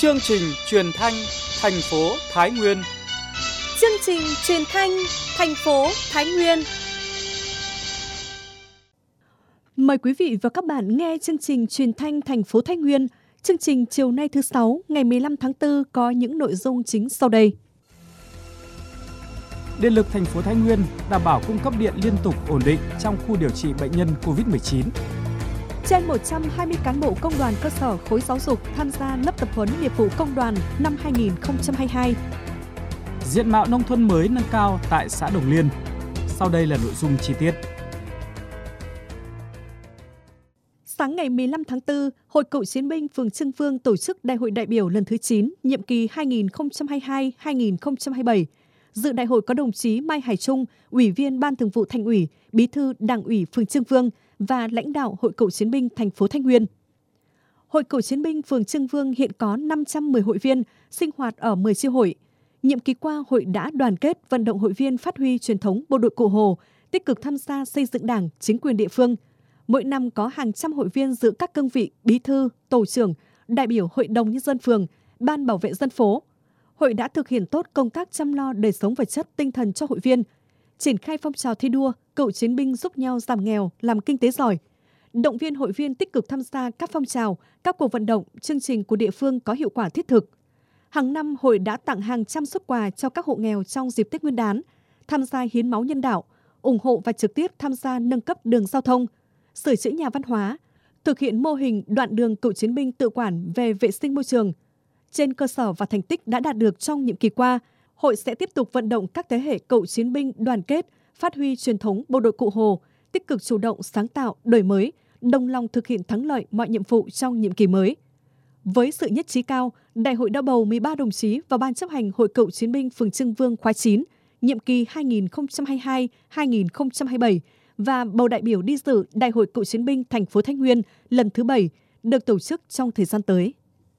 Chương trình truyền thanh thành phố Thái Nguyên. Chương trình truyền thanh thành phố Thái Nguyên. Mời quý vị và các bạn nghe chương trình truyền thanh thành phố Thái Nguyên. Chương trình chiều nay thứ 6 ngày 15 tháng 4 có những nội dung chính sau đây. Điện lực thành phố Thái Nguyên đảm bảo cung cấp điện liên tục ổn định trong khu điều trị bệnh nhân COVID-19. Trên 120 cán bộ công đoàn cơ sở khối giáo dục tham gia lớp tập huấn nghiệp vụ công đoàn năm 2022. Diện mạo nông thôn mới nâng cao tại xã Đồng Liên. Sau đây là nội dung chi tiết. Sáng ngày 15 tháng 4, Hội Cựu chiến binh phường Trưng Vương tổ chức Đại hội đại biểu lần thứ 9, nhiệm kỳ 2022-2027. Dự đại hội có đồng chí Mai Hải Trung, Ủy viên Ban Thường vụ Thành ủy, Bí thư Đảng ủy phường Trưng Vương và lãnh đạo Hội Cựu chiến binh thành phố Thái Nguyên. Hội Cựu chiến binh phường Trưng Vương hiện có 510 hội viên, sinh hoạt ở 10 chi hội. Nhiệm kỳ qua, hội đã đoàn kết vận động hội viên phát huy truyền thống bộ đội Cụ Hồ, tích cực tham gia xây dựng Đảng, chính quyền địa phương. Mỗi năm có hàng trăm hội viên giữ các cương vị bí thư, tổ trưởng, đại biểu Hội đồng Nhân dân phường, Ban bảo vệ dân phố. Hội đã thực hiện tốt công tác chăm lo đời sống vật chất tinh thần cho hội viên, triển khai phong trào thi đua, cựu chiến binh giúp nhau giảm nghèo, làm kinh tế giỏi, động viên hội viên tích cực tham gia các phong trào, các cuộc vận động, chương trình của địa phương có hiệu quả thiết thực. Hàng năm, hội đã tặng hàng trăm suất quà cho các hộ nghèo trong dịp Tết Nguyên đán, tham gia hiến máu nhân đạo, ủng hộ và trực tiếp tham gia nâng cấp đường giao thông, sửa chữa nhà văn hóa, thực hiện mô hình đoạn đường cựu chiến binh tự quản về vệ sinh môi trường. Trên cơ sở và thành tích đã đạt được trong nhiệm kỳ qua, hội sẽ tiếp tục vận động các thế hệ cựu chiến binh đoàn kết, phát huy truyền thống bộ đội Cụ Hồ, tích cực chủ động sáng tạo, đổi mới, đồng lòng thực hiện thắng lợi mọi nhiệm vụ trong nhiệm kỳ mới. Với sự nhất trí cao, Đại hội đã bầu 13 đồng chí vào Ban chấp hành Hội Cựu chiến binh phường Trưng Vương khóa 9, nhiệm kỳ 2022-2027 và bầu đại biểu đi dự Đại hội Cựu chiến binh thành phố Thái Nguyên lần thứ 7 được tổ chức trong thời gian tới.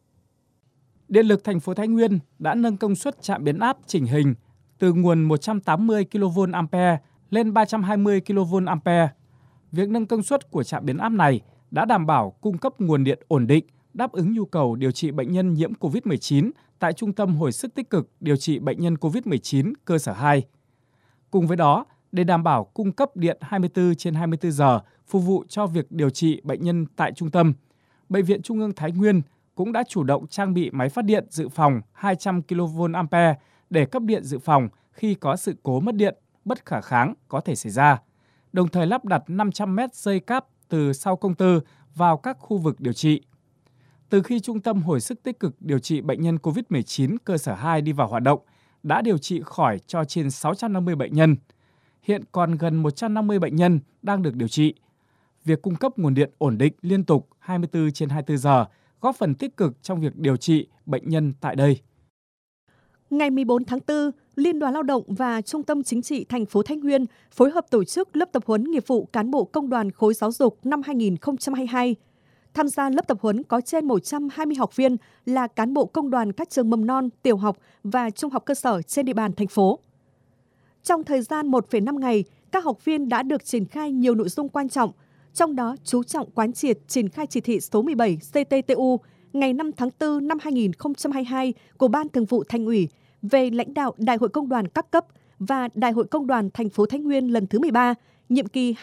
Điện lực thành phố Thái Nguyên đã nâng công suất trạm biến áp chỉnh hình từ nguồn 180 kV-A lên 320 kV-A. Việc nâng công suất của trạm biến áp này đã đảm bảo cung cấp nguồn điện ổn định, đáp ứng nhu cầu điều trị bệnh nhân nhiễm COVID-19 tại Trung tâm Hồi sức tích cực điều trị bệnh nhân COVID-19 cơ sở 2. Cùng với đó, để đảm bảo cung cấp điện 24/24 giờ phục vụ cho việc điều trị bệnh nhân tại trung tâm, Bệnh viện Trung ương Thái Nguyên cũng đã chủ động trang bị máy phát điện dự phòng 200 kV-A để cấp điện dự phòng khi có sự cố mất điện bất khả kháng có thể xảy ra, đồng thời lắp đặt 500 mét dây cáp từ sau công tơ vào các khu vực điều trị. Từ khi Trung tâm Hồi sức tích cực điều trị bệnh nhân COVID-19 cơ sở 2 đi vào hoạt động, đã điều trị khỏi cho trên 650 bệnh nhân. Hiện còn gần 150 bệnh nhân đang được điều trị. Việc cung cấp nguồn điện ổn định liên tục 24/24 giờ góp phần tích cực trong việc điều trị bệnh nhân tại đây. Ngày 14 tháng 4, Liên đoàn Lao động và Trung tâm Chính trị thành phố Thái Nguyên phối hợp tổ chức lớp tập huấn nghiệp vụ cán bộ công đoàn khối giáo dục năm 2022. Tham gia lớp tập huấn có trên 120 học viên là cán bộ công đoàn các trường mầm non, tiểu học và trung học cơ sở trên địa bàn thành phố. Trong thời gian 1,5 ngày, các học viên đã được triển khai nhiều nội dung quan trọng, trong đó chú trọng quán triệt triển khai chỉ thị số 17 CTTU ngày 5 tháng 4 năm 2022 của Ban Thường vụ Thành ủy về lãnh đạo Đại hội Công đoàn các cấp và Đại hội Công đoàn thành phố Thái Nguyên lần thứ 13, nhiệm kỳ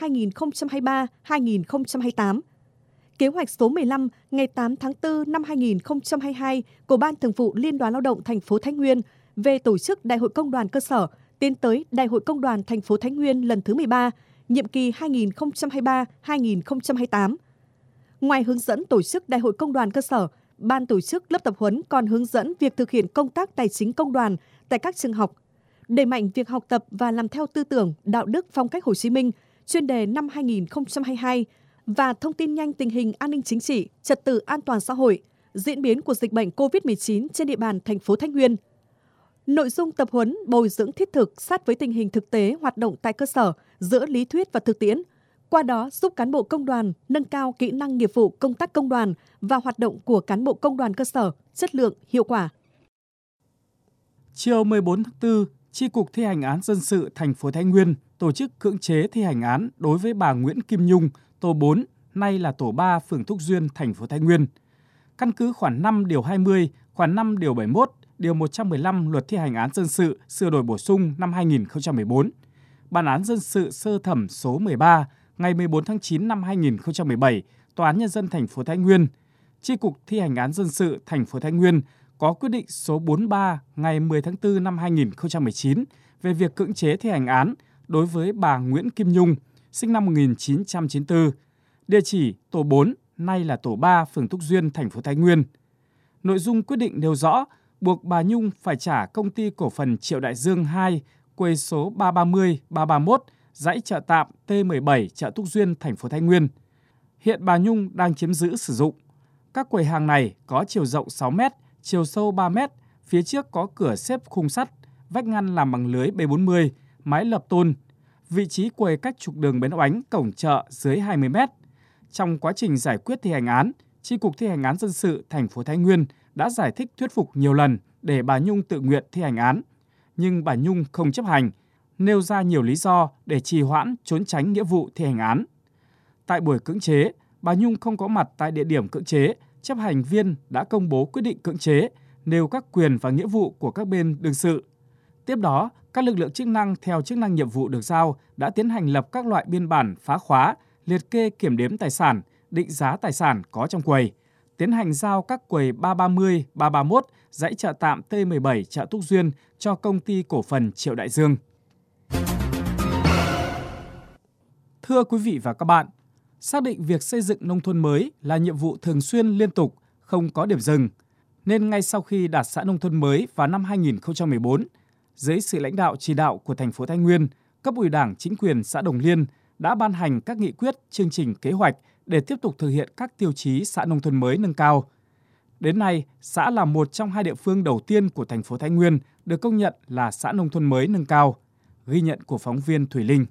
2023-2028. Kế hoạch số 15 ngày 8 tháng 4 năm 2022 của Ban Thường vụ Liên đoàn Lao động thành phố Thái Nguyên về tổ chức Đại hội Công đoàn cơ sở tiến tới Đại hội Công đoàn thành phố Thái Nguyên lần thứ 13, nhiệm kỳ 2023-2028. Ngoài hướng dẫn tổ chức Đại hội Công đoàn cơ sở, Ban tổ chức lớp tập huấn còn hướng dẫn việc thực hiện công tác tài chính công đoàn tại các trường học, đẩy mạnh việc học tập và làm theo tư tưởng, đạo đức phong cách Hồ Chí Minh, chuyên đề năm 2022 và thông tin nhanh tình hình an ninh chính trị, trật tự an toàn xã hội, diễn biến của dịch bệnh COVID-19 trên địa bàn thành phố Thái Nguyên. Nội dung tập huấn bồi dưỡng thiết thực sát với tình hình thực tế hoạt động tại cơ sở giữa lý thuyết và thực tiễn, qua đó giúp cán bộ công đoàn nâng cao kỹ năng nghiệp vụ công tác công đoàn và hoạt động của cán bộ công đoàn cơ sở chất lượng, hiệu quả. Chiều 14 tháng 4, Chi cục thi hành án dân sự thành phố Thái Nguyên tổ chức cưỡng chế thi hành án đối với bà Nguyễn Kim Nhung, tổ 4, nay là tổ 3 phường Thúc Duyên, thành phố Thái Nguyên. Căn cứ khoản 5 điều 20 khoản 5 điều 71, điều 115 Luật thi hành án dân sự sửa đổi bổ sung năm 2014, Bản án dân sự sơ thẩm số 13 ngày 14 tháng 9 năm 2017, Tòa án Nhân dân thành phố Thái Nguyên, Chi cục thi hành án dân sự thành phố Thái Nguyên có quyết định số 43 ngày 10 tháng 4 năm 2019 về việc cưỡng chế thi hành án đối với bà Nguyễn Kim Nhung, sinh năm 1994, địa chỉ tổ 4, nay là tổ 3, phường Thúc Duyên, thành phố Thái Nguyên. Nội dung quyết định nêu rõ buộc bà Nhung phải trả công ty cổ phần Triệu Đại Dương 2, quầy số 330, 331, dãy chợ tạm T17, chợ Thúc Duyên, thành phố Thái Nguyên. Hiện bà Nhung đang chiếm giữ sử dụng. Các quầy hàng này có chiều rộng 6 m, chiều sâu 3 m, phía trước có cửa xếp khung sắt, vách ngăn làm bằng lưới B40, mái lập tôn. Vị trí quầy cách trục đường Bến Oánh, cổng chợ dưới 20 m. Trong quá trình giải quyết thi hành án, Chi cục thi hành án dân sự thành phố Thái Nguyên đã giải thích thuyết phục nhiều lần để bà Nhung tự nguyện thi hành án, nhưng bà Nhung không chấp hành, nêu ra nhiều lý do để trì hoãn trốn tránh nghĩa vụ thi hành án. Tại buổi cưỡng chế, bà Nhung không có mặt tại địa điểm cưỡng chế, chấp hành viên đã công bố quyết định cưỡng chế, nêu các quyền và nghĩa vụ của các bên đương sự. Tiếp đó, các lực lượng chức năng theo chức năng nhiệm vụ được giao đã tiến hành lập các loại biên bản phá khóa, liệt kê kiểm đếm tài sản, định giá tài sản có trong quầy, tiến hành giao các quầy 330, 331, dãy chợ tạm T17, chợ Thúc Duyên cho công ty cổ phần Triệu Đại Dương. Thưa quý vị và các bạn, xác định việc xây dựng nông thôn mới là nhiệm vụ thường xuyên liên tục, không có điểm dừng, nên ngay sau khi đạt xã nông thôn mới vào năm 2014, dưới sự lãnh đạo chỉ đạo của thành phố Thái Nguyên, cấp ủy Đảng, chính quyền xã Đồng Liên đã ban hành các nghị quyết, chương trình, kế hoạch để tiếp tục thực hiện các tiêu chí xã nông thôn mới nâng cao. Đến nay, xã là một trong 2 địa phương đầu tiên của thành phố Thái Nguyên được công nhận là xã nông thôn mới nâng cao. Ghi nhận của phóng viên Thủy Linh.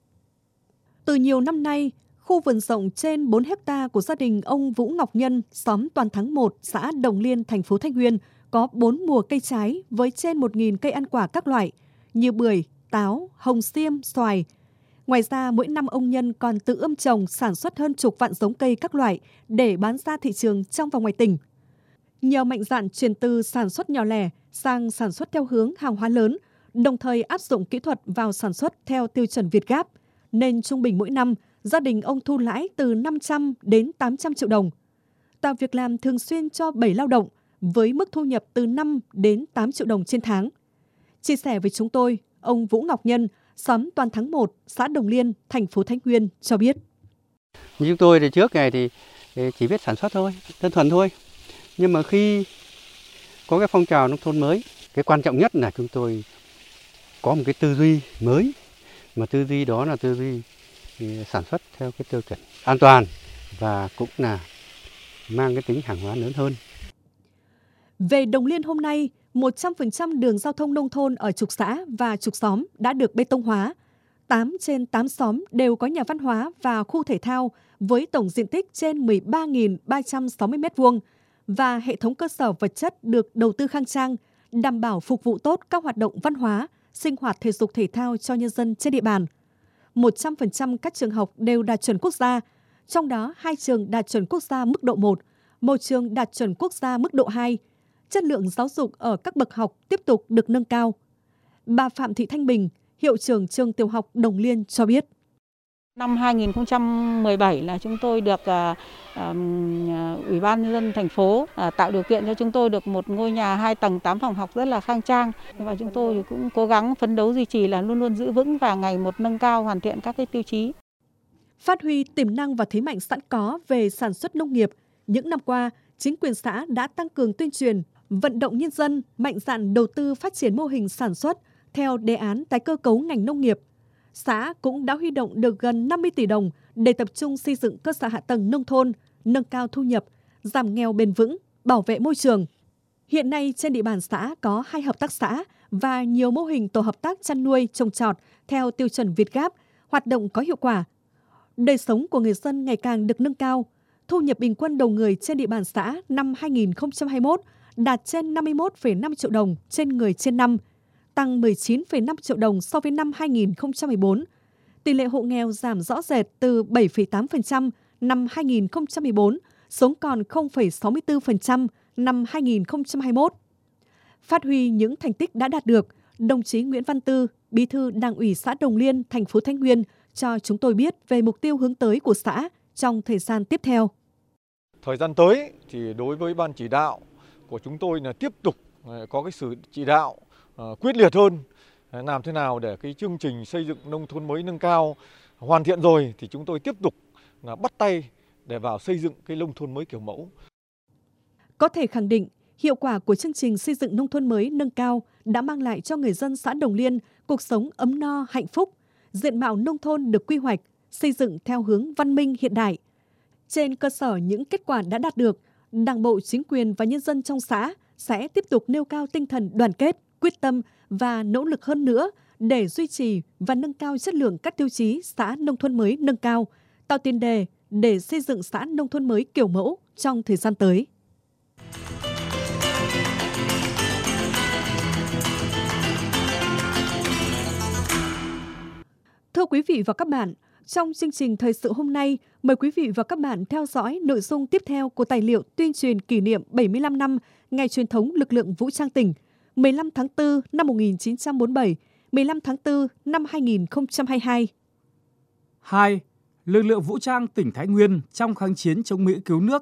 Từ nhiều năm nay, khu vườn rộng trên 4 hectare của gia đình ông Vũ Ngọc Nhân, xóm Toàn Thắng 1, xã Đồng Liên, thành phố Thái Nguyên có 4 mùa cây trái với trên 1.000 cây ăn quả các loại như bưởi, táo, hồng xiêm, xoài. Ngoài ra, mỗi năm ông Nhân còn tự ươm trồng sản xuất hơn chục vạn giống cây các loại để bán ra thị trường trong và ngoài tỉnh. Nhờ mạnh dạn chuyển từ sản xuất nhỏ lẻ sang sản xuất theo hướng hàng hóa lớn, đồng thời áp dụng kỹ thuật vào sản xuất theo tiêu chuẩn Việt Gáp, nên trung bình mỗi năm, gia đình ông thu lãi từ 500 đến 800 triệu đồng. Tạo việc làm thường xuyên cho 7 lao động với mức thu nhập từ 5 đến 8 triệu đồng trên tháng. Chia sẻ với chúng tôi, ông Vũ Ngọc Nhân, xóm Toàn Thắng 1, xã Đồng Liên, thành phố Thái Nguyên cho biết. Như chúng tôi thì trước ngày thì chỉ biết sản xuất thôi, đơn thuần thôi. Nhưng mà khi có cái phong trào nông thôn mới, cái quan trọng nhất là chúng tôi có một cái tư duy mới, mà tư duy đó là tư duy sản xuất theo cái tiêu chuẩn an toàn và cũng là mang cái tính hàng hóa lớn hơn. Về Đồng Liên hôm nay, 100% đường giao thông nông thôn ở trục xã và trục xóm đã được bê tông hóa. 8 trên 8 xóm đều có nhà văn hóa và khu thể thao với tổng diện tích trên 13.360 m2 và hệ thống cơ sở vật chất được đầu tư khang trang, đảm bảo phục vụ tốt các hoạt động văn hóa, sinh hoạt thể dục thể thao cho nhân dân trên địa bàn. 100% các trường học đều đạt chuẩn quốc gia, trong đó 2 trường đạt chuẩn quốc gia mức độ 1, 1 trường đạt chuẩn quốc gia mức độ 2. Chất lượng giáo dục ở các bậc học tiếp tục được nâng cao. Bà Phạm Thị Thanh Bình, hiệu trưởng trường tiểu học Đồng Liên cho biết. Năm 2017 là chúng tôi được Ủy ban Nhân dân thành phố tạo điều kiện cho chúng tôi được một ngôi nhà 2 tầng 8 phòng học rất là khang trang. Và chúng tôi cũng cố gắng phấn đấu duy trì là luôn luôn giữ vững và ngày một nâng cao hoàn thiện các cái tiêu chí. Phát huy tiềm năng và thế mạnh sẵn có về sản xuất nông nghiệp, những năm qua, chính quyền xã đã tăng cường tuyên truyền, vận động nhân dân mạnh dạn đầu tư phát triển mô hình sản xuất theo đề án tái cơ cấu ngành nông nghiệp. Xã cũng đã huy động được gần 50 tỷ đồng để tập trung xây dựng cơ sở hạ tầng nông thôn, nâng cao thu nhập, giảm nghèo bền vững, bảo vệ môi trường. Hiện nay trên địa bàn xã có 2 hợp tác xã và nhiều mô hình tổ hợp tác chăn nuôi trồng trọt theo tiêu chuẩn Việt Gáp, hoạt động có hiệu quả. Đời sống của người dân ngày càng được nâng cao. Thu nhập bình quân đầu người trên địa bàn xã năm 2021 đạt trên 51,5 triệu đồng trên người trên năm, tăng 19,5 triệu đồng so với năm 2014. Tỷ lệ hộ nghèo giảm rõ rệt từ 7,8% năm 2014 xuống còn 0,64% năm 2021. Phát huy những thành tích đã đạt được, đồng chí Nguyễn Văn Tư, Bí thư Đảng ủy xã Đồng Liên, thành phố Thái Nguyên cho chúng tôi biết về mục tiêu hướng tới của xã trong thời gian tiếp theo. Thời gian tới thì đối với ban chỉ đạo của chúng tôi là tiếp tục có cái sự chỉ đạo quyết liệt hơn, làm thế nào để cái chương trình xây dựng nông thôn mới nâng cao hoàn thiện rồi thì chúng tôi tiếp tục là bắt tay để vào xây dựng cái nông thôn mới kiểu mẫu. Có thể khẳng định, hiệu quả của chương trình xây dựng nông thôn mới nâng cao đã mang lại cho người dân xã Đồng Liên cuộc sống ấm no, hạnh phúc, diện mạo nông thôn được quy hoạch, xây dựng theo hướng văn minh hiện đại. Trên cơ sở những kết quả đã đạt được, Đảng bộ, chính quyền và nhân dân trong xã sẽ tiếp tục nêu cao tinh thần đoàn kết, quyết tâm và nỗ lực hơn nữa để duy trì và nâng cao chất lượng các tiêu chí xã nông thôn mới nâng cao, tạo tiền đề để xây dựng xã nông thôn mới kiểu mẫu trong thời gian tới. Thưa quý vị và các bạn, trong chương trình thời sự hôm nay, mời quý vị và các bạn theo dõi nội dung tiếp theo của tài liệu tuyên truyền kỷ niệm 75 năm Ngày truyền thống lực lượng vũ trang tỉnh, 15 tháng 4 năm 1947, 15 tháng 4 năm 2022. 2. Lực lượng vũ trang tỉnh Thái Nguyên trong kháng chiến chống Mỹ cứu nước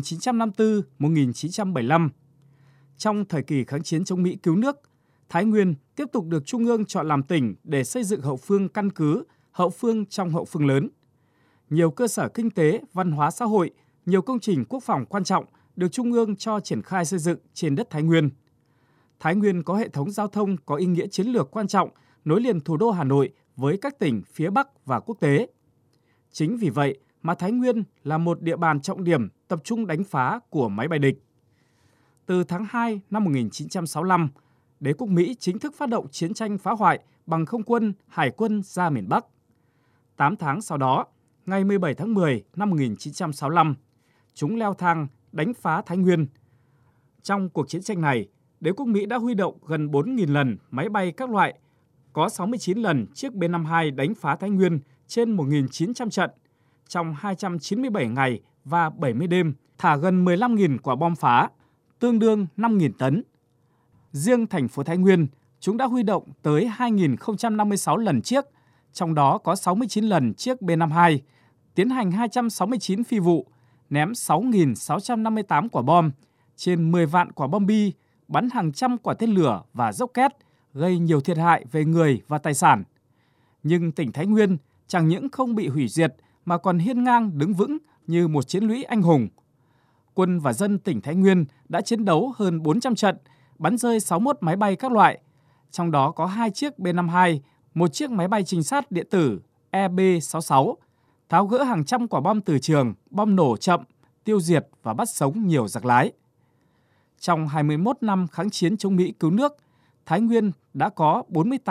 1954-1975. Trong thời kỳ kháng chiến chống Mỹ cứu nước, Thái Nguyên tiếp tục được Trung ương chọn làm tỉnh để xây dựng hậu phương căn cứ, hậu phương trong hậu phương lớn. Nhiều cơ sở kinh tế, văn hóa xã hội, nhiều công trình quốc phòng quan trọng được Trung ương cho triển khai xây dựng trên đất Thái Nguyên. Thái Nguyên có hệ thống giao thông có ý nghĩa chiến lược quan trọng nối liền thủ đô Hà Nội với các tỉnh phía Bắc và quốc tế. Chính vì vậy mà Thái Nguyên là một địa bàn trọng điểm tập trung đánh phá của máy bay địch. Từ tháng 2 năm 1965, Đế quốc Mỹ chính thức phát động chiến tranh phá hoại bằng không quân, hải quân ra miền Bắc. 8 tháng sau đó, ngày 17 tháng 10 năm 1965, chúng leo thang đánh phá Thái Nguyên. Trong cuộc chiến tranh này, Đế quốc Mỹ đã huy động gần 4.000 lần máy bay các loại, có 69 lần chiếc B-52 đánh phá Thái Nguyên trên 1.900 trận, trong 297 ngày và 70 đêm, thả gần 15.000 quả bom phá, tương đương 5.000 tấn. Riêng thành phố Thái Nguyên, chúng đã huy động tới 2.056 lần chiếc, trong đó có 69 lần chiếc B-52, tiến hành 269 phi vụ, ném 6.658 quả bom, trên 10 vạn quả bom bi, bắn hàng trăm quả tên lửa và rocket, gây nhiều thiệt hại về người và tài sản. Nhưng tỉnh Thái Nguyên chẳng những không bị hủy diệt mà còn hiên ngang đứng vững như một chiến lũy anh hùng. Quân và dân tỉnh Thái Nguyên đã chiến đấu hơn 400 trận, bắn rơi 61 máy bay các loại, trong đó có 2 chiếc B-52, một chiếc máy bay trinh sát điện tử EB-66, tháo gỡ hàng trăm quả bom từ trường, bom nổ chậm, tiêu diệt và bắt sống nhiều giặc lái. Trong 21 năm kháng chiến chống Mỹ cứu nước, Thái Nguyên đã có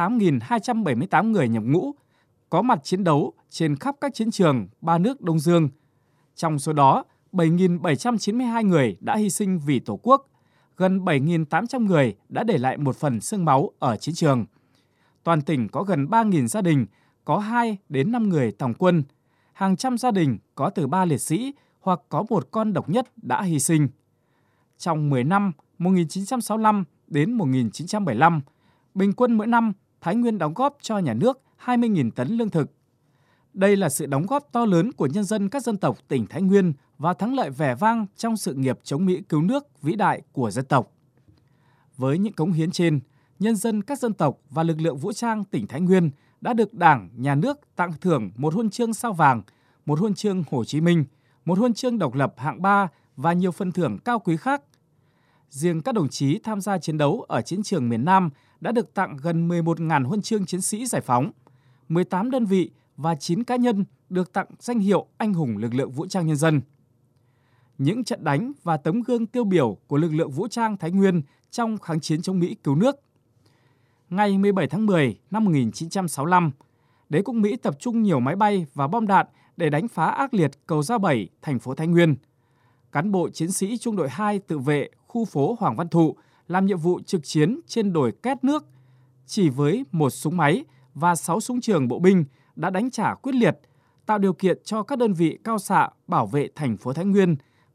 48.278 người nhập ngũ, có mặt chiến đấu trên khắp các chiến trường ba nước Đông Dương. Trong số đó, 7.792 người đã hy sinh vì Tổ quốc, gần 7.800 người đã để lại một phần xương máu ở chiến trường. Toàn tỉnh có gần 3.000 gia đình, có 2 đến 5 người tòng quân. Hàng trăm gia đình có từ 3 liệt sĩ hoặc có một con độc nhất đã hy sinh. Trong 10 năm 1965 đến 1975, bình quân mỗi năm Thái Nguyên đóng góp cho nhà nước 20.000 tấn lương thực. Đây là sự đóng góp to lớn của nhân dân các dân tộc tỉnh Thái Nguyên và thắng lợi vẻ vang trong sự nghiệp chống Mỹ cứu nước vĩ đại của dân tộc. Với những cống hiến trên, nhân dân các dân tộc và lực lượng vũ trang tỉnh Thái Nguyên đã được Đảng, Nhà nước tặng thưởng một huân chương sao vàng, một huân chương Hồ Chí Minh, một huân chương độc lập hạng 3 và nhiều phần thưởng cao quý khác. Riêng các đồng chí tham gia chiến đấu ở chiến trường miền Nam đã được tặng gần 11.000 huân chương chiến sĩ giải phóng, 18 đơn vị và 9 cá nhân được tặng danh hiệu Anh hùng lực lượng vũ trang nhân dân. Những trận đánh và tấm gương tiêu biểu của lực lượng vũ trang Thái Nguyên trong kháng chiến chống Mỹ cứu nước. Ngày 17 tháng 10 năm 1965, Đế quốc Mỹ tập trung nhiều máy bay và bom đạn để đánh phá ác liệt cầu Gia Bảy, thành phố Thái Nguyên. Cán bộ chiến sĩ Trung đội 2 tự vệ khu phố Hoàng Văn Thụ làm nhiệm vụ trực chiến trên đồi Két Nước. Chỉ với một súng máy và 6 súng trường bộ binh đã đánh trả quyết liệt, tạo điều kiện cho các đơn vị cao xạ bảo vệ thành phố Thái Nguyên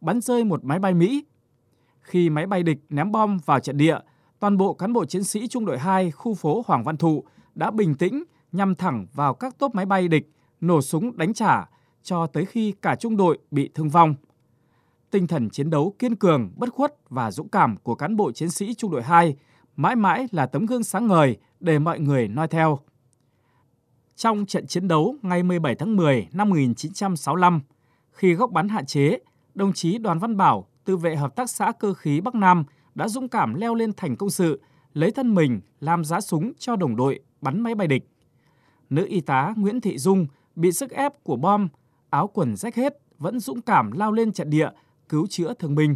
bắn rơi một máy bay Mỹ. Khi máy bay địch ném bom vào trận địa, toàn bộ cán bộ chiến sĩ Trung đội 2 khu phố Hoàng Văn Thụ đã bình tĩnh nhằm thẳng vào các tốp máy bay địch, nổ súng đánh trả cho tới khi cả trung đội bị thương vong. Tinh thần chiến đấu kiên cường, bất khuất và dũng cảm của cán bộ chiến sĩ Trung đội 2 mãi mãi là tấm gương sáng ngời để mọi người noi theo. Trong trận chiến đấu ngày 17 tháng 10 năm 1965, khi góc bắn hạn chế, đồng chí Đoàn Văn Bảo, tự vệ Hợp tác xã Cơ khí Bắc Nam đã dũng cảm leo lên thành công sự, lấy thân mình làm giá súng cho đồng đội bắn máy bay địch. Nữ y tá Nguyễn Thị Dung bị sức ép của bom, áo quần rách hết, vẫn dũng cảm lao lên trận địa, cứu chữa thương binh.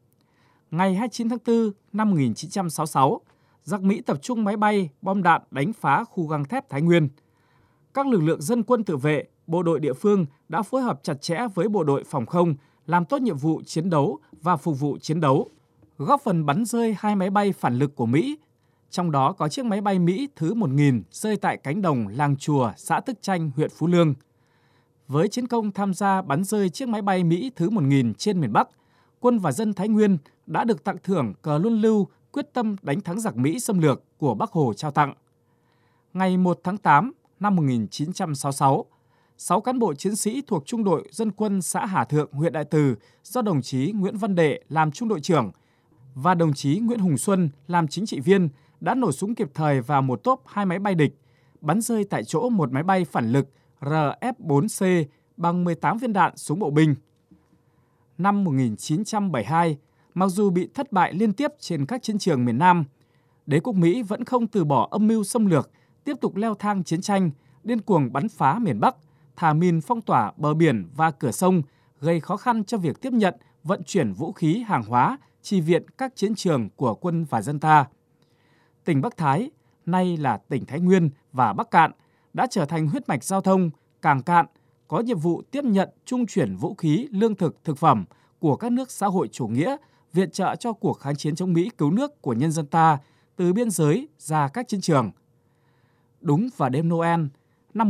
Ngày 29 tháng 4 năm 1966, giặc Mỹ tập trung máy bay, bom đạn đánh phá khu gang thép Thái Nguyên. Các lực lượng dân quân tự vệ, bộ đội địa phương đã phối hợp chặt chẽ với bộ đội phòng không, làm tốt nhiệm vụ chiến đấu và phục vụ chiến đấu, góp phần bắn rơi 2 máy bay phản lực của Mỹ. Trong đó có chiếc máy bay Mỹ thứ 1000 rơi tại cánh đồng Làng Chùa, xã Tức Chanh, huyện Phú Lương. Với chiến công tham gia bắn rơi chiếc máy bay Mỹ thứ 1000 trên miền Bắc, quân và dân Thái Nguyên đã được tặng thưởng cờ luân lưu quyết tâm đánh thắng giặc Mỹ xâm lược của Bác Hồ trao tặng. Ngày 1 tháng 8 năm 1966, 6 cán bộ chiến sĩ thuộc Trung đội Dân quân xã Hà Thượng, huyện Đại Từ do đồng chí Nguyễn Văn Đệ làm trung đội trưởng và đồng chí Nguyễn Hùng Xuân làm chính trị viên đã nổ súng kịp thời vào một tốp 2 máy bay địch, bắn rơi tại chỗ một máy bay phản lực RF-4C bằng 18 viên đạn súng bộ binh. Năm 1972, mặc dù bị thất bại liên tiếp trên các chiến trường miền Nam, đế quốc Mỹ vẫn không từ bỏ âm mưu xâm lược, tiếp tục leo thang chiến tranh, điên cuồng bắn phá miền Bắc, thả mìn phong tỏa bờ biển và cửa sông, gây khó khăn cho việc tiếp nhận, vận chuyển vũ khí, hàng hóa, chi viện các chiến trường của quân và dân ta. Tỉnh Bắc Thái, nay là tỉnh Thái Nguyên và Bắc Cạn, đã trở thành huyết mạch giao thông, cảng cạn, có nhiệm vụ tiếp nhận, trung chuyển vũ khí, lương thực, thực phẩm của các nước xã hội chủ nghĩa, viện trợ cho cuộc kháng chiến chống Mỹ cứu nước của nhân dân ta từ biên giới ra các chiến trường. Đúng vào đêm Noel năm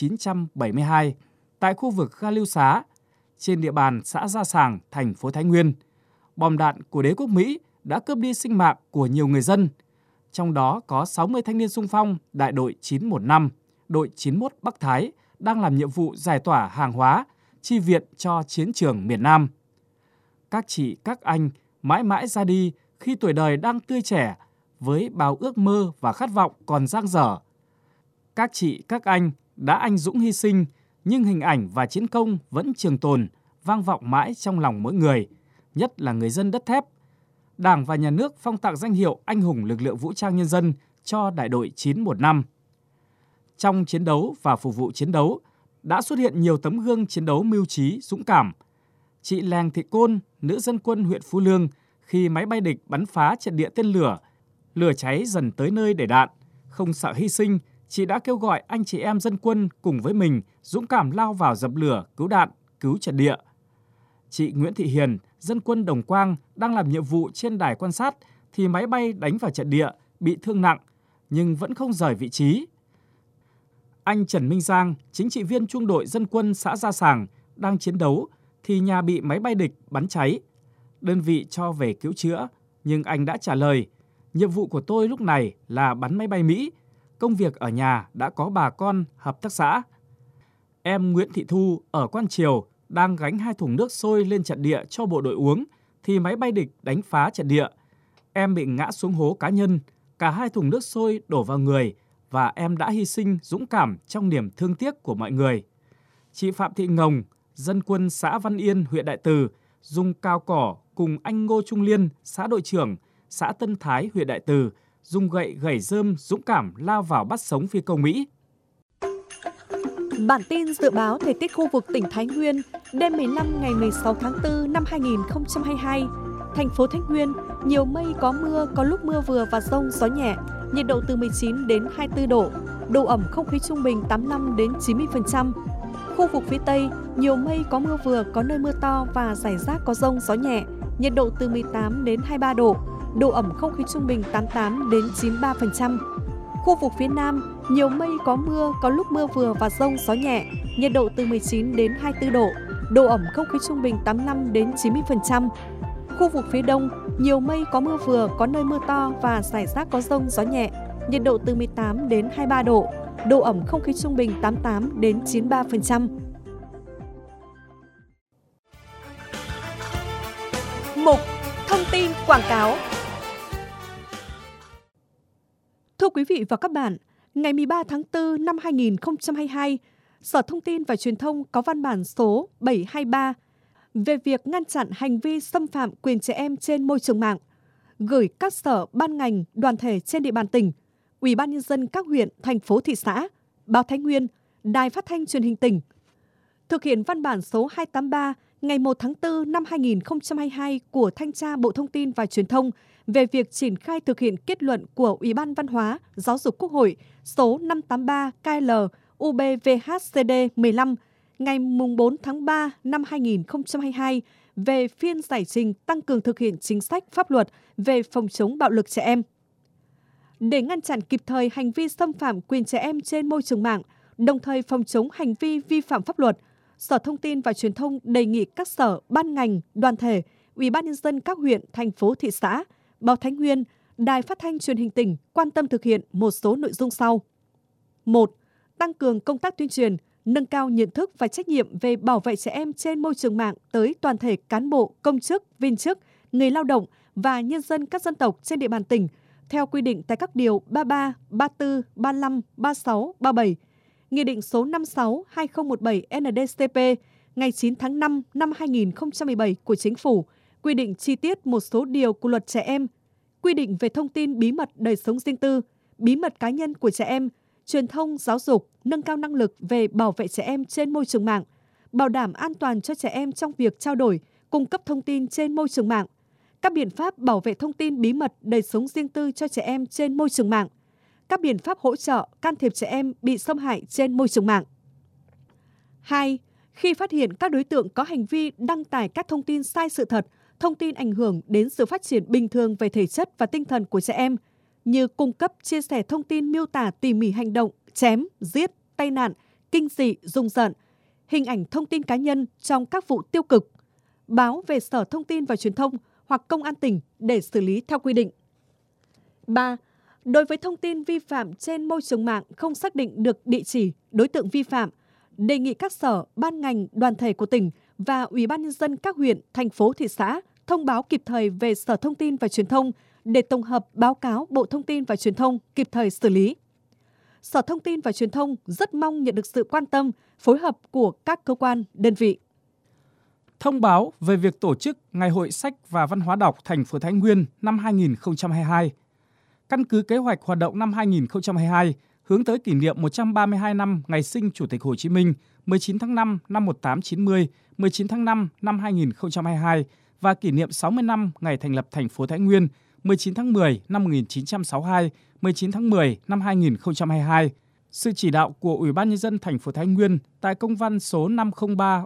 1972, tại khu vực ga Lưu Xá, trên địa bàn xã Gia Sàng, thành phố Thái Nguyên, bom đạn của đế quốc Mỹ đã cướp đi sinh mạng của nhiều người dân, trong đó có 60 thanh niên xung phong đại đội 915, đội 91 Bắc Thái đang làm nhiệm vụ giải tỏa hàng hóa, chi viện cho chiến trường miền Nam. Các chị, các anh mãi mãi ra đi khi tuổi đời đang tươi trẻ, với bao ước mơ và khát vọng còn dang dở. Các chị, các anh đã anh dũng hy sinh, nhưng hình ảnh và chiến công vẫn trường tồn, vang vọng mãi trong lòng mỗi người, nhất là người dân đất thép. Đảng và Nhà nước phong tặng danh hiệu Anh hùng lực lượng vũ trang nhân dân cho đại đội 915. Trong chiến đấu và phục vụ chiến đấu, đã xuất hiện nhiều tấm gương chiến đấu mưu trí, dũng cảm. Chị Làng Thị Côn, nữ dân quân huyện Phú Lương, khi máy bay địch bắn phá trận địa tên lửa, lửa cháy dần tới nơi để đạn, không sợ hy sinh, chị đã kêu gọi anh chị em dân quân cùng với mình dũng cảm lao vào dập lửa, cứu đạn, cứu trận địa. Chị Nguyễn Thị Hiền, dân quân Đồng Quang đang làm nhiệm vụ trên đài quan sát thì máy bay đánh vào trận địa, bị thương nặng nhưng vẫn không rời vị trí. Anh Trần Minh Giang, chính trị viên trung đội dân quân xã Gia Sàng đang chiến đấu thì nhà bị máy bay địch bắn cháy. Đơn vị cho về cứu chữa, nhưng anh đã trả lời, nhiệm vụ của tôi lúc này là bắn máy bay Mỹ, công việc ở nhà đã có bà con hợp tác xã. Em Nguyễn Thị Thu ở Quan Triều đang gánh 2 thùng nước sôi lên trận địa cho bộ đội uống thì máy bay địch đánh phá trận địa. Em bị ngã xuống hố cá nhân, cả 2 thùng nước sôi đổ vào người và em đã hy sinh dũng cảm trong niềm thương tiếc của mọi người. Chị Phạm Thị Ngồng, dân quân xã Văn Yên, huyện Đại Từ, dùng cao cỏ cùng anh Ngô Trung Liên, xã đội trưởng, xã Tân Thái, huyện Đại Từ, dùng gậy gẩy rơm dũng cảm lao vào bắt sống phi công Mỹ. Bản tin dự báo thời tiết khu vực tỉnh Thái Nguyên đêm 15 ngày 16 tháng 4 năm 2022. Thành phố Thái Nguyên, nhiều mây có mưa, có lúc mưa vừa và dông, gió nhẹ, nhiệt độ từ 19 đến 24 độ, độ ẩm không khí trung bình 85 đến 90%. Khu vực phía Tây, nhiều mây có mưa vừa, có nơi mưa to và rải rác có dông, gió nhẹ, nhiệt độ từ 18 đến 23 độ, độ ẩm không khí trung bình 88 đến 93%. Khu vực phía Nam, nhiều mây có mưa, có lúc mưa vừa và dông, gió nhẹ, nhiệt độ từ 19 đến 24 độ, độ ẩm không khí trung bình 85 đến 90%. Khu vực phía Đông, nhiều mây, có mưa vừa, có nơi mưa to và rải rác có dông, gió nhẹ, nhiệt độ từ 18 đến 23 độ, độ ẩm không khí trung bình 88 đến 93%. Mục Thông tin quảng cáo. Thưa quý vị và các bạn, ngày 13 tháng 4 năm 2022, Sở Thông tin và Truyền thông có văn bản số 723 về việc ngăn chặn hành vi xâm phạm quyền trẻ em trên môi trường mạng, gửi các sở, ban ngành, đoàn thể trên địa bàn tỉnh, Ủy ban nhân dân các huyện, thành phố, thị xã, Báo Thái Nguyên, Đài Phát thanh Truyền hình tỉnh. Thực hiện văn bản số 283 ngày 1 tháng 4 năm 2022 của Thanh tra Bộ Thông tin và Truyền thông về việc triển khai thực hiện kết luận của Ủy ban Văn hóa, Giáo dục Quốc hội số 583 KL UBVHCD 15 ngày 4 tháng 3 năm 2022 về phiên giải trình tăng cường thực hiện chính sách pháp luật về phòng chống bạo lực trẻ em. Để ngăn chặn kịp thời hành vi xâm phạm quyền trẻ em trên môi trường mạng, đồng thời phòng chống hành vi vi phạm pháp luật, Sở Thông tin và Truyền thông đề nghị các sở, ban ngành, đoàn thể, Ủy ban nhân dân các huyện, thành phố, thị xã, Báo Thái Nguyên, Đài Phát thanh Truyền hình tỉnh quan tâm thực hiện một số nội dung sau. 1. Tăng cường công tác tuyên truyền, nâng cao nhận thức và trách nhiệm về bảo vệ trẻ em trên môi trường mạng tới toàn thể cán bộ, công chức, viên chức, người lao động và nhân dân các dân tộc trên địa bàn tỉnh theo quy định tại các điều 33, 34, 35, 36, 37, Nghị định số 56/2017 NĐ-CP ngày 9 tháng 5 năm 2017 của Chính phủ, quy định chi tiết một số điều của Luật Trẻ Em, quy định về thông tin bí mật đời sống riêng tư, bí mật cá nhân của trẻ em, truyền thông, giáo dục, nâng cao năng lực về bảo vệ trẻ em trên môi trường mạng, bảo đảm an toàn cho trẻ em trong việc trao đổi, cung cấp thông tin trên môi trường mạng, các biện pháp bảo vệ thông tin bí mật đời sống riêng tư cho trẻ em trên môi trường mạng, các biện pháp hỗ trợ, can thiệp trẻ em bị xâm hại trên môi trường mạng. 2. Khi phát hiện các đối tượng có hành vi đăng tải các thông tin sai sự thật, thông tin ảnh hưởng đến sự phát triển bình thường về thể chất và tinh thần của trẻ em, như cung cấp, chia sẻ thông tin miêu tả tỉ mỉ hành động, chém, giết, tai nạn, kinh dị, rùng rợn, hình ảnh thông tin cá nhân trong các vụ tiêu cực, báo về Sở Thông tin và Truyền thông hoặc Công an tỉnh để xử lý theo quy định. 3. Đối với thông tin vi phạm trên môi trường mạng không xác định được địa chỉ, đối tượng vi phạm, đề nghị các sở, ban ngành, đoàn thể của tỉnh và Ủy ban nhân dân các huyện, thành phố, thị xã thông báo kịp thời về Sở Thông tin và Truyền thông để tổng hợp báo cáo Bộ Thông tin và Truyền thông kịp thời xử lý. Sở Thông tin và Truyền thông rất mong nhận được sự quan tâm, phối hợp của các cơ quan, đơn vị. Thông báo về việc tổ chức Ngày hội sách và văn hóa đọc thành phố Thái Nguyên năm 2022. Căn cứ kế hoạch hoạt động năm 2022, hướng tới kỷ niệm 132 năm ngày sinh Chủ tịch Hồ Chí Minh 19 tháng 5 năm 1890, 19 tháng 5 năm 2022 và kỷ niệm 60 năm ngày thành lập thành phố Thái Nguyên 19 tháng 10 năm 1962, 19 tháng 10 năm 2022. Sự chỉ đạo của Ủy ban nhân dân thành phố Thái Nguyên tại công văn số 503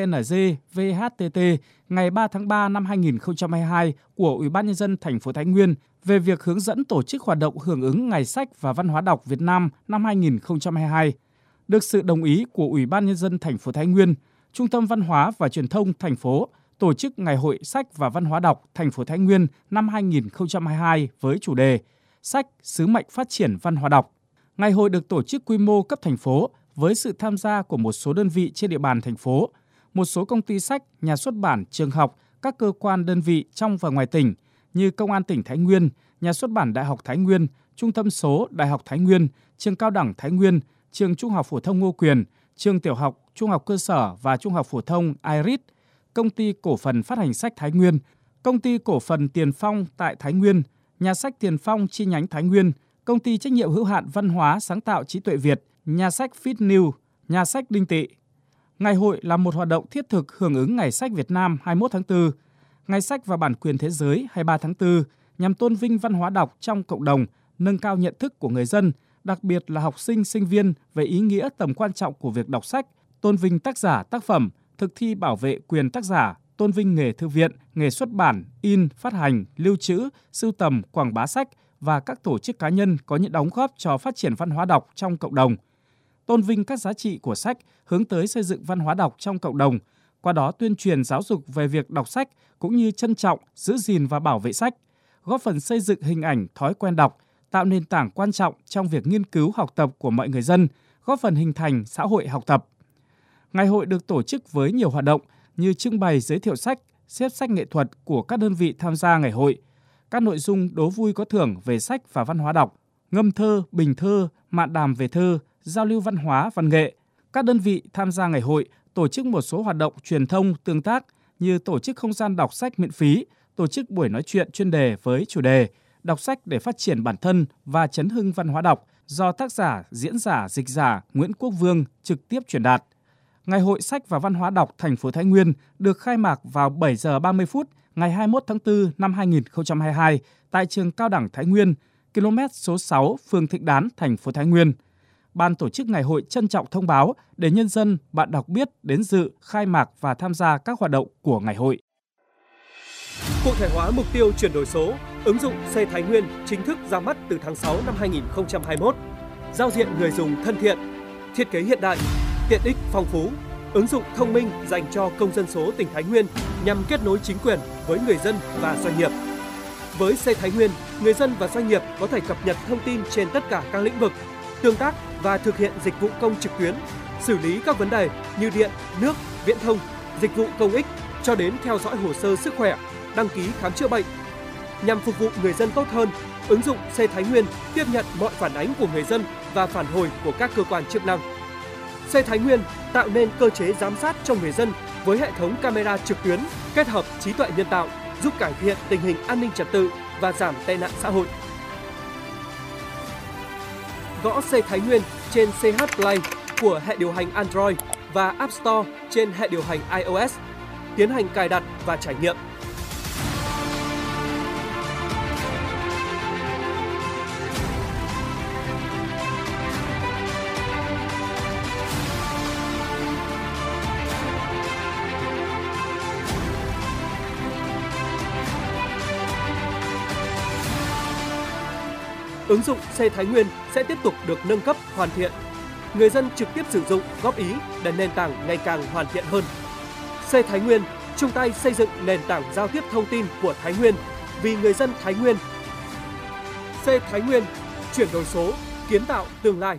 UBNZ-VHTT ngày 3 tháng 3 năm 2022 của Ủy ban nhân dân thành phố Thái Nguyên về việc hướng dẫn tổ chức hoạt động hưởng ứng Ngày sách và văn hóa đọc Việt Nam năm 2022. Được sự đồng ý của Ủy ban nhân dân thành phố Thái Nguyên, Trung tâm Văn hóa và Truyền thông thành phố tổ chức Ngày hội sách và văn hóa đọc thành phố Thái Nguyên năm 2022 với chủ đề Sách, sứ mệnh phát triển văn hóa đọc. Ngày hội được tổ chức quy mô cấp thành phố với sự tham gia của một số đơn vị trên địa bàn thành phố, một số công ty sách, nhà xuất bản, trường học, các cơ quan đơn vị trong và ngoài tỉnh như Công an tỉnh Thái Nguyên, Nhà xuất bản Đại học Thái Nguyên, Trung tâm số Đại học Thái Nguyên, Trường Cao đẳng Thái Nguyên, Trường Trung học phổ thông Ngô Quyền, Trường Tiểu học, Trung học cơ sở và Trung học phổ thông IRIS, Công ty Cổ phần Phát hành sách Thái Nguyên, Công ty Cổ phần Tiền Phong tại Thái Nguyên, Nhà sách Tiền Phong chi nhánh Thái Nguyên, Công ty trách nhiệm hữu hạn Văn hóa Sáng tạo Trí tuệ Việt, Nhà sách Fit New, Nhà sách Đinh Tị. Ngày hội là một hoạt động thiết thực hưởng ứng Ngày sách Việt Nam 21 tháng 4, Ngày sách và bản quyền thế giới 23 tháng 4 nhằm tôn vinh văn hóa đọc trong cộng đồng, nâng cao nhận thức của người dân, đặc biệt là học sinh, sinh viên về ý nghĩa tầm quan trọng của việc đọc sách, tôn vinh tác giả, tác phẩm, thực thi bảo vệ quyền tác giả, tôn vinh nghề thư viện, nghề xuất bản, in, phát hành, lưu trữ, sưu tầm, quảng bá sách và các tổ chức cá nhân có những đóng góp cho phát triển văn hóa đọc trong cộng đồng. Tôn vinh các giá trị của sách hướng tới xây dựng văn hóa đọc trong cộng đồng, qua đó tuyên truyền giáo dục về việc đọc sách cũng như trân trọng, giữ gìn và bảo vệ sách, góp phần xây dựng hình ảnh thói quen đọc, tạo nền tảng quan trọng trong việc nghiên cứu học tập của mọi người dân, góp phần hình thành xã hội học tập. Ngày hội được tổ chức với nhiều hoạt động như trưng bày giới thiệu sách, xếp sách nghệ thuật của các đơn vị tham gia ngày hội, các nội dung đố vui có thưởng về sách và văn hóa đọc, ngâm thơ, bình thơ, mạn đàm về thơ, giao lưu văn hóa, văn nghệ. Các đơn vị tham gia ngày hội tổ chức một số hoạt động truyền thông tương tác như tổ chức không gian đọc sách miễn phí, tổ chức buổi nói chuyện chuyên đề với chủ đề đọc sách để phát triển bản thân và chấn hưng văn hóa đọc do tác giả, diễn giả, dịch giả Nguyễn Quốc Vương trực tiếp truyền đạt. Ngày hội sách và văn hóa đọc thành phố Thái Nguyên được khai mạc vào 7 giờ 30 phút ngày 21 tháng 4 năm 2022 tại trường Cao đẳng Thái Nguyên, km số 6, phường Thịnh Đán, thành phố Thái Nguyên. Ban tổ chức ngày hội trân trọng thông báo để nhân dân, bạn đọc biết đến dự, khai mạc và tham gia các hoạt động của ngày hội. Cụ thể hóa mục tiêu chuyển đổi số, ứng dụng C Thái Nguyên chính thức ra mắt từ tháng 6 năm 2021. Giao diện người dùng thân thiện, thiết kế hiện đại, tiện ích phong phú, ứng dụng thông minh dành cho công dân số tỉnh Thái Nguyên nhằm kết nối chính quyền với người dân và doanh nghiệp. Với C Thái Nguyên, người dân và doanh nghiệp có thể cập nhật thông tin trên tất cả các lĩnh vực, tương tác và thực hiện dịch vụ công trực tuyến, xử lý các vấn đề như điện, nước, viễn thông, dịch vụ công ích cho đến theo dõi hồ sơ sức khỏe, đăng ký khám chữa bệnh. Nhằm phục vụ người dân tốt hơn, ứng dụng C Thái Nguyên tiếp nhận mọi phản ánh của người dân và phản hồi của các cơ quan chức năng. C Thái Nguyên tạo nên cơ chế giám sát cho người dân với hệ thống camera trực tuyến kết hợp trí tuệ nhân tạo giúp cải thiện tình hình an ninh trật tự và giảm tệ nạn xã hội. Gõ C Thái Nguyên trên CH Play của hệ điều hành Android và App Store trên hệ điều hành iOS. Tiến hành cài đặt và trải nghiệm. Ứng dụng C Thái Nguyên sẽ tiếp tục được nâng cấp, hoàn thiện. Người dân trực tiếp sử dụng, góp ý để nền tảng ngày càng hoàn thiện hơn. C Thái Nguyên chung tay xây dựng nền tảng giao tiếp thông tin của Thái Nguyên vì người dân Thái Nguyên. C Thái Nguyên, chuyển đổi số, kiến tạo tương lai.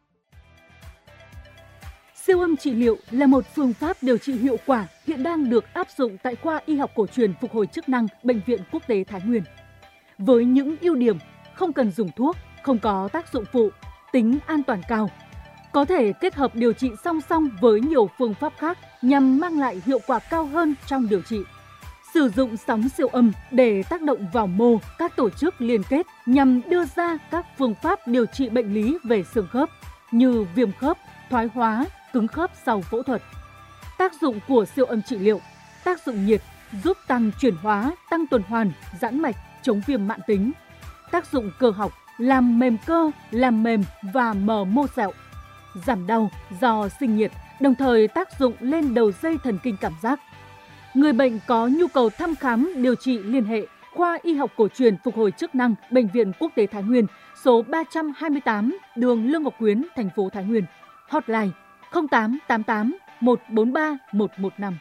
Siêu âm trị liệu là một phương pháp điều trị hiệu quả hiện đang được áp dụng tại khoa y học cổ truyền phục hồi chức năng Bệnh viện Quốc tế Thái Nguyên. Với những ưu điểm không cần dùng thuốc, không có tác dụng phụ, tính an toàn cao, có thể kết hợp điều trị song song với nhiều phương pháp khác nhằm mang lại hiệu quả cao hơn trong điều trị. Sử dụng sóng siêu âm để tác động vào mô các tổ chức liên kết nhằm đưa ra các phương pháp điều trị bệnh lý về xương khớp như viêm khớp, thoái hóa, cứng khớp sau phẫu thuật. Tác dụng của siêu âm trị liệu: tác dụng nhiệt, giúp tăng chuyển hóa, tăng tuần hoàn, giãn mạch, chống viêm mãn tính. Tác dụng cơ học, làm mềm cơ, làm mềm và mở mô sẹo. Giảm đau do sinh nhiệt, đồng thời tác dụng lên đầu dây thần kinh cảm giác. Người bệnh có nhu cầu thăm khám, điều trị liên hệ khoa y học cổ truyền phục hồi chức năng Bệnh viện Quốc tế Thái Nguyên, số 328, đường Lương Ngọc Quyến, thành phố Thái Nguyên. Hotline 0888 143 115.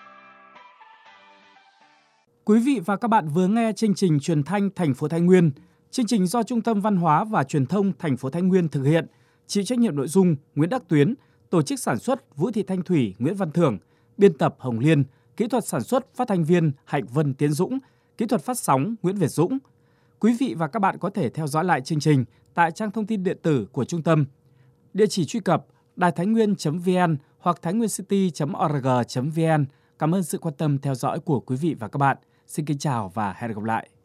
Quý vị và các bạn vừa nghe chương trình truyền thanh thành phố Thái Nguyên. Chương trình do Trung tâm Văn hóa và Truyền thông thành phố Thái Nguyên thực hiện, chịu trách nhiệm nội dung Nguyễn Đắc Tuyến, tổ chức sản xuất Vũ Thị Thanh Thủy, Nguyễn Văn Thưởng, biên tập Hồng Liên, kỹ thuật sản xuất phát thanh viên Hạnh Vân Tiến Dũng, kỹ thuật phát sóng Nguyễn Việt Dũng. Quý vị và các bạn có thể theo dõi lại chương trình tại trang thông tin điện tử của trung tâm. Địa chỉ truy cập đàitháinguyen.vn hoặc thainguencity.org.vn. Cảm ơn sự quan tâm theo dõi của quý vị và các bạn. Xin kính chào và hẹn gặp lại.